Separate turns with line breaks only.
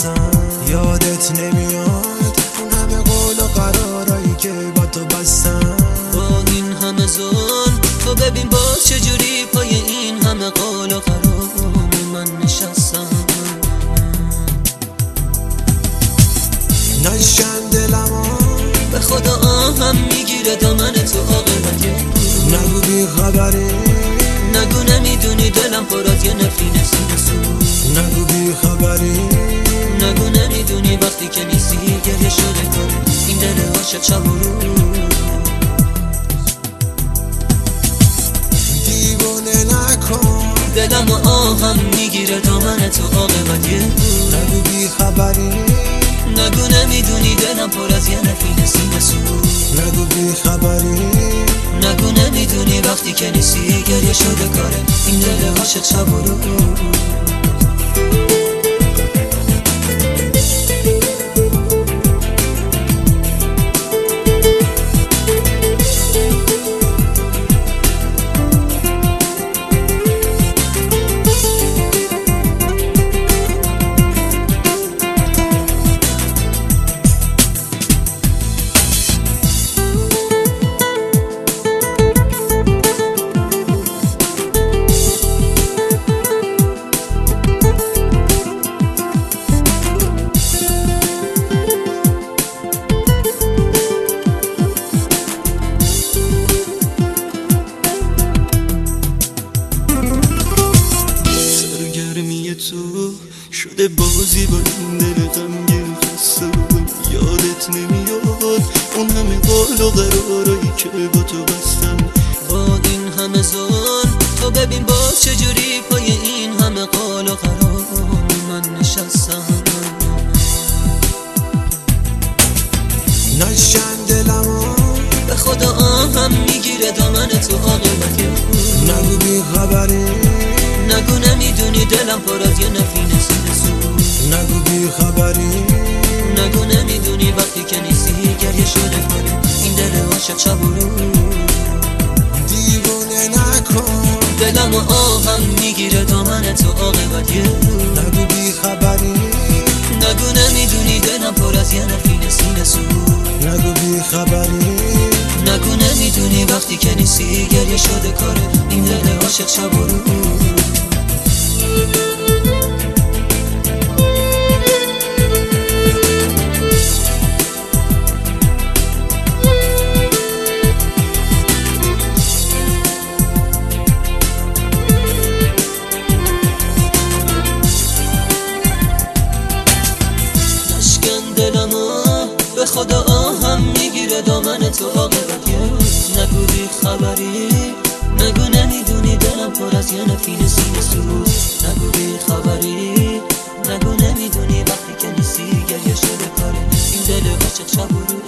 بستم. یادت نمیاد اون همه قول و قرارایی که با تو بستم.
با این همه ظلم تو ببین باز چجوری پای این همه قول و قرار من نشستم.
نشکن دلمو
به خدا آهم میگیره دامن تو عاقبت
نگو بی خبری،
نگو نمیدونی دلم پر از یه نفرین سوز.
نگو بی خبری،
نگو نمیدونی وقتی که نیستی گریه شده کاره این دل عاشق شب و روز.
دیوونه نکن
دلم و آهم میگیره دامن تو عاقبت
نگو بی خبری،
نگو نمیدونی دلم پر از یه نفرین سوز.
نگو بی خبری،
نگو نمیدونی وقتی که نیستی گریه شده کاره این دل عاشق شب و روز. تو شده بازی با این دل غمگین خسته. یادت نمیاد اون همه قول و قرارایی که با تو بستم. با این همه ظلم تو ببین باز چجوری پای این همه قول و قرار من نشستم.
نشکن دلمو
به خدا آهم میگیره دامن تو عاقبت
نگو بی خبری،
نگو نمیدونی دلم پر از یه نفرین سوز.
نگو بی خبری،
نگو نمیدونی وقتی که نیستی گریه شده کنه این دل عاشق شب و روز.
دیوونه نکن
دلم و آهم میگیره دامن تو عاقبت
نگو بی خبری،
نگو نمیدونی دلم پر از یه نفرین سوز.
نگو بی خبری،
نگو نمیدونی وقتی که نیستی گریه شده کاره این دل عاشق شب و روز. به خدا آهم میگیره دامن تو عاقبت نگو بی خبری، نگو نمیدونی دلم پر از یه نفرین سوز. نگو بی خبری، نگو نمیدونی وقتی که نیستی گریه شده کاره این دل عاشق شب و روز.